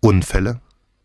Unfälle?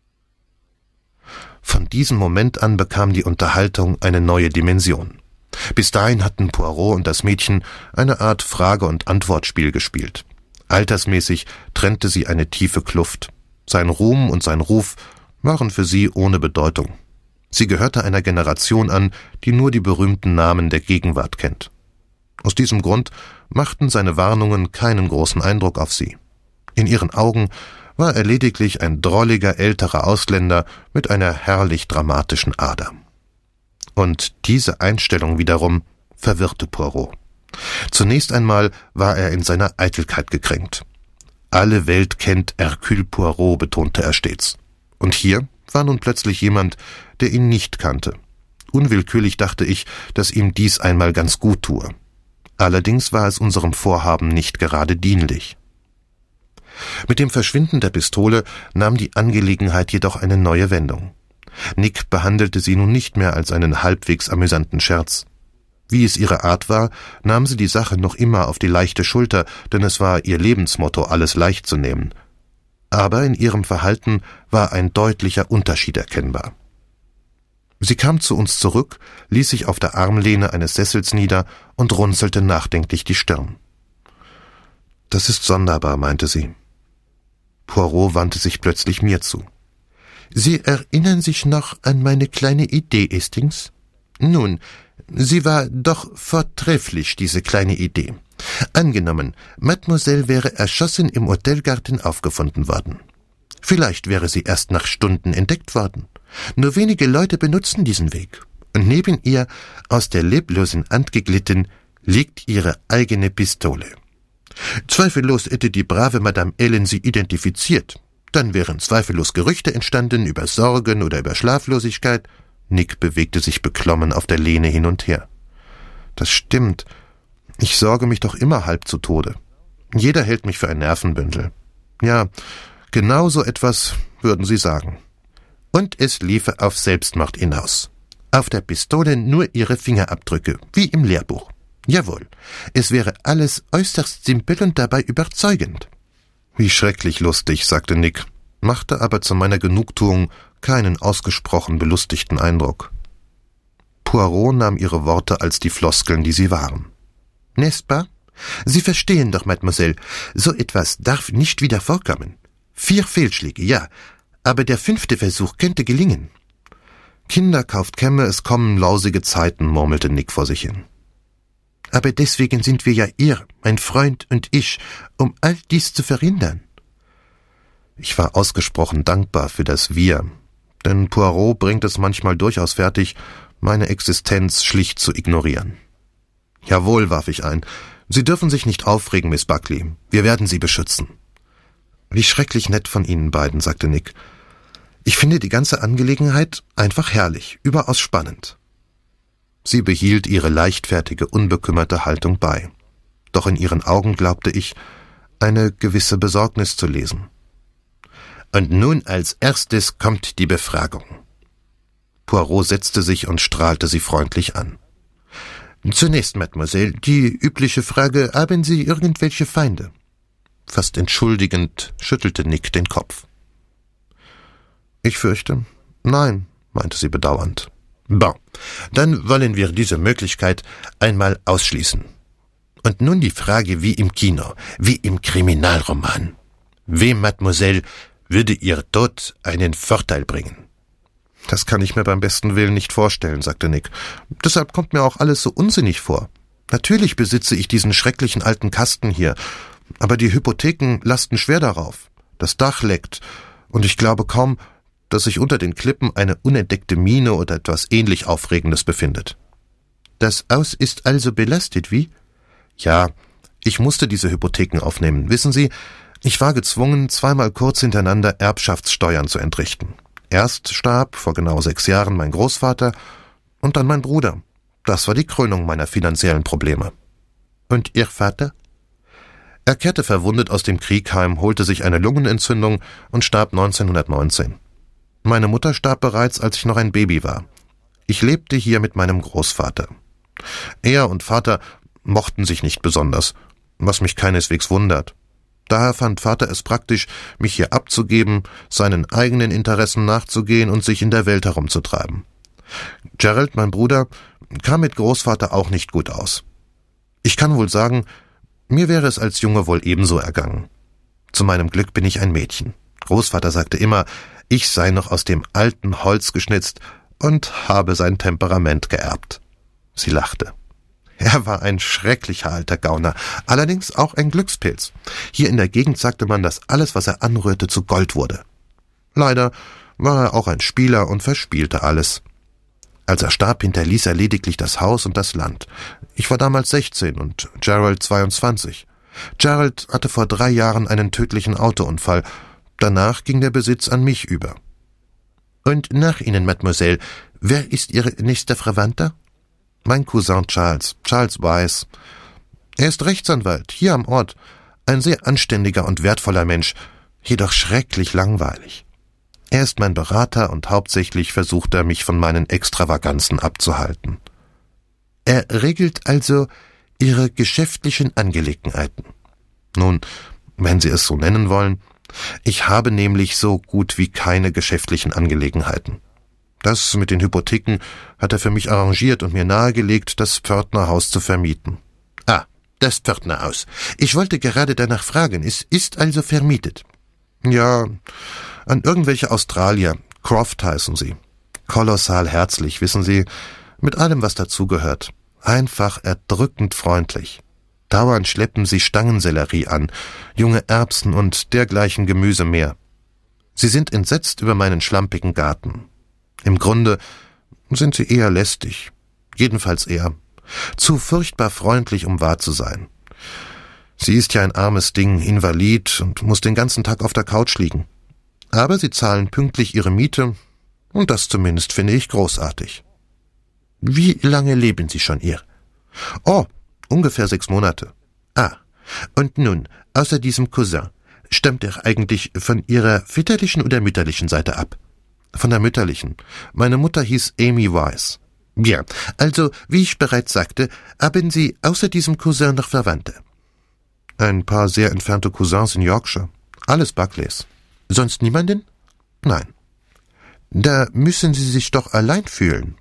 Von diesem Moment an bekam die Unterhaltung eine neue Dimension. Bis dahin hatten Poirot und das Mädchen eine Art Frage- und Antwortspiel gespielt. Altersmäßig trennte sie eine tiefe Kluft. Sein Ruhm und sein Ruf waren für sie ohne Bedeutung. Sie gehörte einer Generation an, die nur die berühmten Namen der Gegenwart kennt. Aus diesem Grund machten seine Warnungen keinen großen Eindruck auf sie. In ihren Augen war er lediglich ein drolliger älterer Ausländer mit einer herrlich dramatischen Ader. Und diese Einstellung wiederum verwirrte Poirot. Zunächst einmal war er in seiner Eitelkeit gekränkt. Alle Welt kennt Hercule Poirot, betonte er stets. Und hier war nun plötzlich jemand, der ihn nicht kannte. Unwillkürlich dachte ich, dass ihm dies einmal ganz gut tue. Allerdings war es unserem Vorhaben nicht gerade dienlich. Mit dem Verschwinden der Pistole nahm die Angelegenheit jedoch eine neue Wendung. Nick behandelte sie nun nicht mehr als einen halbwegs amüsanten Scherz. Wie es ihre Art war, nahm sie die Sache noch immer auf die leichte Schulter, denn es war ihr Lebensmotto, alles leicht zu nehmen. Aber in ihrem Verhalten war ein deutlicher Unterschied erkennbar. Sie kam zu uns zurück, ließ sich auf der Armlehne eines Sessels nieder und runzelte nachdenklich die Stirn. »Das ist sonderbar«, meinte sie. Poirot wandte sich plötzlich mir zu. »Sie erinnern sich noch an meine kleine Idee, Hastings? Nun, sie war doch vortrefflich, diese kleine Idee. Angenommen, Mademoiselle wäre erschossen im Hotelgarten aufgefunden worden. Vielleicht wäre sie erst nach Stunden entdeckt worden. Nur wenige Leute benutzen diesen Weg. Und neben ihr, aus der leblosen Hand geglitten, liegt ihre eigene Pistole. Zweifellos hätte die brave Madame Ellen sie identifiziert. Dann wären zweifellos Gerüchte entstanden über Sorgen oder über Schlaflosigkeit. Nick bewegte sich beklommen auf der Lehne hin und her. »Das stimmt. Ich sorge mich doch immer halb zu Tode. Jeder hält mich für ein Nervenbündel. Ja, genau so etwas würden Sie sagen. Und es liefe auf Selbstmord hinaus. Auf der Pistole nur Ihre Fingerabdrücke, wie im Lehrbuch. Jawohl, es wäre alles äußerst simpel und dabei überzeugend.« »Wie schrecklich lustig«, sagte Nick, machte aber zu meiner Genugtuung keinen ausgesprochen belustigten Eindruck. Poirot nahm ihre Worte als die Floskeln, die sie waren. »N'est-ce pas? Sie verstehen doch, Mademoiselle, so etwas darf nicht wieder vorkommen. 4 Fehlschläge, ja, aber der 5. Versuch könnte gelingen.« »Kinder kauft Kämme, es kommen lausige Zeiten«, murmelte Nick vor sich hin. »Aber deswegen sind wir ja ihr, mein Freund und ich, um all dies zu verhindern.« Ich war ausgesprochen dankbar für das Wir, denn Poirot bringt es manchmal durchaus fertig, meine Existenz schlicht zu ignorieren. »Jawohl«, warf ich ein, »Sie dürfen sich nicht aufregen, Miss Buckley. Wir werden Sie beschützen.« »Wie schrecklich nett von Ihnen beiden«, sagte Nick. »Ich finde die ganze Angelegenheit einfach herrlich, überaus spannend.« Sie behielt ihre leichtfertige, unbekümmerte Haltung bei. Doch in ihren Augen glaubte ich, eine gewisse Besorgnis zu lesen. »Und nun als erstes kommt die Befragung.« Poirot setzte sich und strahlte sie freundlich an. »Zunächst, Mademoiselle, die übliche Frage, haben Sie irgendwelche Feinde?« Fast entschuldigend schüttelte Nick den Kopf. »Ich fürchte, nein«, meinte sie bedauernd. »Bon, dann wollen wir diese Möglichkeit einmal ausschließen. Und nun die Frage wie im Kino, wie im Kriminalroman. Wem, Mademoiselle, würde Ihr Tod einen Vorteil bringen?« »Das kann ich mir beim besten Willen nicht vorstellen«, sagte Nick. »Deshalb kommt mir auch alles so unsinnig vor. Natürlich besitze ich diesen schrecklichen alten Kasten hier, aber die Hypotheken lasten schwer darauf. Das Dach leckt, und ich glaube kaum, dass sich unter den Klippen eine unentdeckte Mine oder etwas ähnlich Aufregendes befindet.« »Das Haus ist also belastet, wie?« »Ja, ich musste diese Hypotheken aufnehmen. Wissen Sie, ich war gezwungen, 2-mal kurz hintereinander Erbschaftssteuern zu entrichten. Erst starb vor genau 6 Jahren mein Großvater und dann mein Bruder. Das war die Krönung meiner finanziellen Probleme.« »Und Ihr Vater?« »Er kehrte verwundet aus dem Krieg heim, holte sich eine Lungenentzündung und starb 1919. Meine Mutter starb bereits, als ich noch ein Baby war. Ich lebte hier mit meinem Großvater. Er und Vater mochten sich nicht besonders, was mich keineswegs wundert. Daher fand Vater es praktisch, mich hier abzugeben, seinen eigenen Interessen nachzugehen und sich in der Welt herumzutreiben. Gerald, mein Bruder, kam mit Großvater auch nicht gut aus. Ich kann wohl sagen, mir wäre es als Junge wohl ebenso ergangen. Zu meinem Glück bin ich ein Mädchen. Großvater sagte immer, ich sei noch aus dem alten Holz geschnitzt und habe sein Temperament geerbt. Sie lachte. Er war ein schrecklicher alter Gauner, allerdings auch ein Glückspilz. Hier in der Gegend sagte man, dass alles, was er anrührte, zu Gold wurde. Leider war er auch ein Spieler und verspielte alles. Als er starb, hinterließ er lediglich das Haus und das Land. Ich war damals 16 und Gerald 22. Gerald hatte vor 3 Jahren einen tödlichen Autounfall. Danach ging der Besitz an mich über. Und nach Ihnen, Mademoiselle, wer ist Ihr nächster Verwandter? Mein Cousin Charles Weiss. Er ist Rechtsanwalt, hier am Ort. Ein sehr anständiger und wertvoller Mensch, jedoch schrecklich langweilig. Er ist mein Berater und hauptsächlich versucht er, mich von meinen Extravaganzen abzuhalten. Er regelt also Ihre geschäftlichen Angelegenheiten. Nun, wenn Sie es so nennen wollen, ich habe nämlich so gut wie keine geschäftlichen Angelegenheiten. Das mit den Hypotheken hat er für mich arrangiert und mir nahegelegt, das Pförtnerhaus zu vermieten. Ah, das Pförtnerhaus. Ich wollte gerade danach fragen, es ist also vermietet? Ja, an irgendwelche Australier. Croft heißen sie. Kolossal herzlich, wissen Sie, mit allem, was dazugehört. Einfach erdrückend freundlich. Dauernd schleppen sie Stangensellerie an, junge Erbsen und dergleichen Gemüse mehr. Sie sind entsetzt über meinen schlampigen Garten. Im Grunde sind sie eher lästig. Jedenfalls er. Zu furchtbar freundlich, um wahr zu sein. Sie ist ja ein armes Ding, invalid und muss den ganzen Tag auf der Couch liegen. Aber sie zahlen pünktlich ihre Miete, und das zumindest finde ich großartig. Wie lange leben Sie schon hier? Oh, ungefähr 6 Monate. Ah, und nun, außer diesem Cousin, stammt er eigentlich von Ihrer väterlichen oder mütterlichen Seite ab? Von der mütterlichen. Meine Mutter hieß Amy Weiss. Ja, also, wie ich bereits sagte, haben Sie außer diesem Cousin noch Verwandte? Ein paar sehr entfernte Cousins in Yorkshire. Alles Buckleys. Sonst niemanden? Nein. Da müssen Sie sich doch allein fühlen.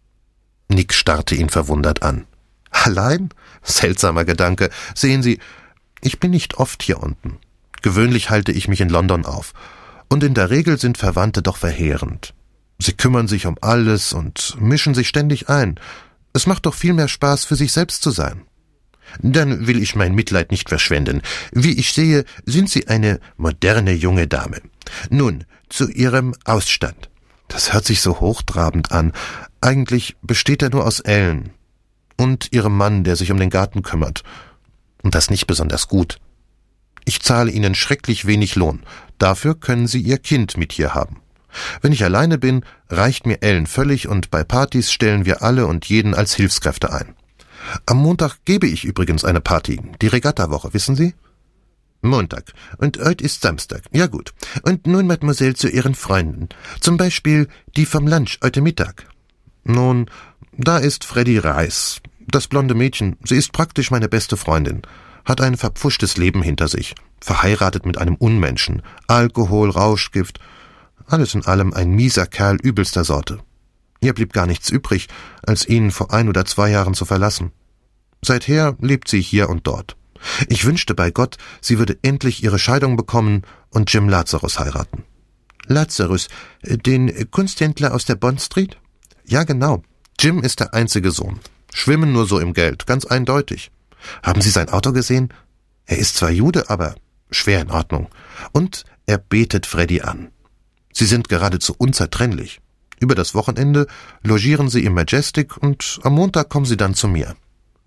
Nick starrte ihn verwundert an. Allein? Seltsamer Gedanke. Sehen Sie, ich bin nicht oft hier unten. Gewöhnlich halte ich mich in London auf. Und in der Regel sind Verwandte doch verheerend. Sie kümmern sich um alles und mischen sich ständig ein. Es macht doch viel mehr Spaß, für sich selbst zu sein. Dann will ich mein Mitleid nicht verschwenden. Wie ich sehe, sind Sie eine moderne junge Dame. Nun, zu Ihrem Ausstand. Das hört sich so hochtrabend an. Eigentlich besteht er nur aus Ellen. Und ihrem Mann, der sich um den Garten kümmert. Und das nicht besonders gut. Ich zahle Ihnen schrecklich wenig Lohn. Dafür können Sie Ihr Kind mit hier haben. Wenn ich alleine bin, reicht mir Ellen völlig und bei Partys stellen wir alle und jeden als Hilfskräfte ein. Am Montag gebe ich übrigens eine Party, die Regattawoche, wissen Sie? Montag. Und heute ist Samstag. Ja gut. Und nun, Mademoiselle, zu Ihren Freunden. Zum Beispiel die vom Lunch heute Mittag. Nun, da ist Freddy Rice. Das blonde Mädchen. Sie ist praktisch meine beste Freundin. Hat ein verpfuschtes Leben hinter sich. Verheiratet mit einem Unmenschen. Alkohol, Rauschgift. Alles in allem ein mieser Kerl übelster Sorte. Ihr blieb gar nichts übrig, als ihn vor 1 oder 2 Jahren zu verlassen. Seither lebt sie hier und dort. Ich wünschte bei Gott, sie würde endlich ihre Scheidung bekommen und Jim Lazarus heiraten. Lazarus, den Kunsthändler aus der Bond Street? Ja, genau. Jim ist der einzige Sohn. Schwimmen nur so im Geld, ganz eindeutig. Haben Sie sein Auto gesehen? Er ist zwar Jude, aber schwer in Ordnung. Und er betet Freddy an. Sie sind geradezu unzertrennlich. Über das Wochenende logieren sie im Majestic und am Montag kommen sie dann zu mir.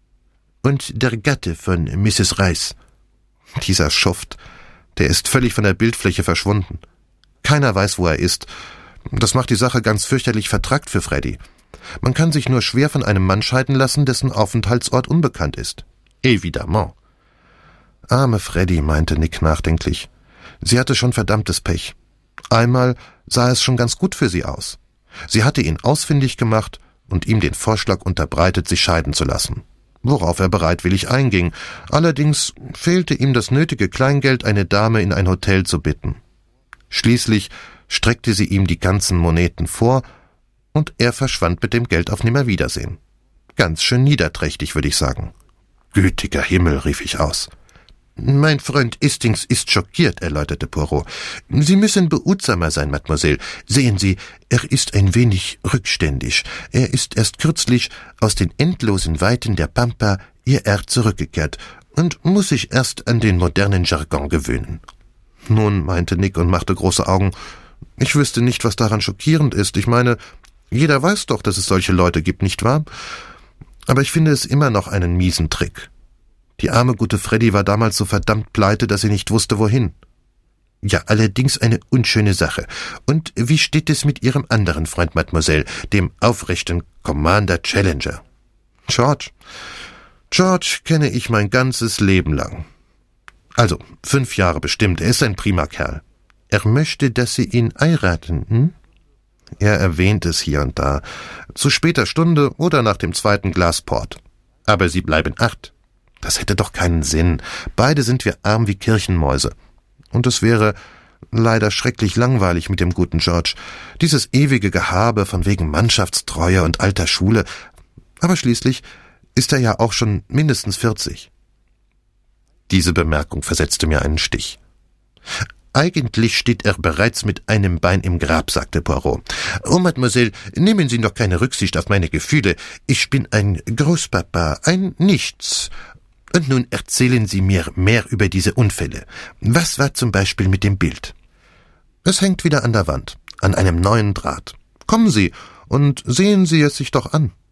Und der Gatte von Mrs. Rice. Dieser Schuft, der ist völlig von der Bildfläche verschwunden. Keiner weiß, wo er ist. Das macht die Sache ganz fürchterlich vertrackt für Freddy. Man kann sich nur schwer von einem Mann scheiden lassen, dessen Aufenthaltsort unbekannt ist. Évidemment. Arme Freddy, meinte Nick nachdenklich. Sie hatte schon verdammtes Pech. Einmal sah es schon ganz gut für sie aus. Sie hatte ihn ausfindig gemacht und ihm den Vorschlag unterbreitet, sich scheiden zu lassen. worauf er bereitwillig einging. Allerdings fehlte ihm das nötige Kleingeld, eine Dame in ein Hotel zu bitten. Schließlich streckte sie ihm die ganzen Moneten vor, und er verschwand mit dem Geld auf Nimmerwiedersehen. Ganz schön niederträchtig, würde ich sagen. »Gütiger Himmel«, rief ich aus. »Mein Freund Istings ist schockiert«, erläuterte Poirot. »Sie müssen behutsamer sein, Mademoiselle. Sehen Sie, er ist ein wenig rückständig. Er ist erst kürzlich aus den endlosen Weiten der Pampa hierher zurückgekehrt und muss sich erst an den modernen Jargon gewöhnen.« »Nun«, meinte Nick und machte große Augen, »ich wüsste nicht, was daran schockierend ist. Ich meine, jeder weiß doch, dass es solche Leute gibt, nicht wahr? Aber ich finde es immer noch einen miesen Trick. Die arme gute Freddy war damals so verdammt pleite, dass sie nicht wusste, wohin.« »Ja, allerdings eine unschöne Sache. Und wie steht es mit Ihrem anderen Freund, Mademoiselle, dem aufrechten Commander Challenger?« »George kenne ich mein ganzes Leben lang. Also, 5 Jahre bestimmt. Er ist ein prima Kerl. Er möchte, dass Sie ihn heiraten, hm?« Er erwähnt es hier und da. Zu später Stunde oder nach dem 2. Glas Port. Aber Sie bleiben 8. Das hätte doch keinen Sinn. Beide sind wir arm wie Kirchenmäuse. Und es wäre leider schrecklich langweilig mit dem guten George. Dieses ewige Gehabe von wegen Mannschaftstreue und alter Schule. Aber schließlich ist er ja auch schon mindestens 40. Diese Bemerkung versetzte mir einen Stich. »Eigentlich steht er bereits mit einem Bein im Grab«, sagte Poirot. »Oh, Mademoiselle, nehmen Sie doch keine Rücksicht auf meine Gefühle. Ich bin ein Großpapa, ein Nichts. Und nun erzählen Sie mir mehr über diese Unfälle. Was war zum Beispiel mit dem Bild?« »Es hängt wieder an der Wand, an einem neuen Draht. Kommen Sie und sehen Sie es sich doch an.«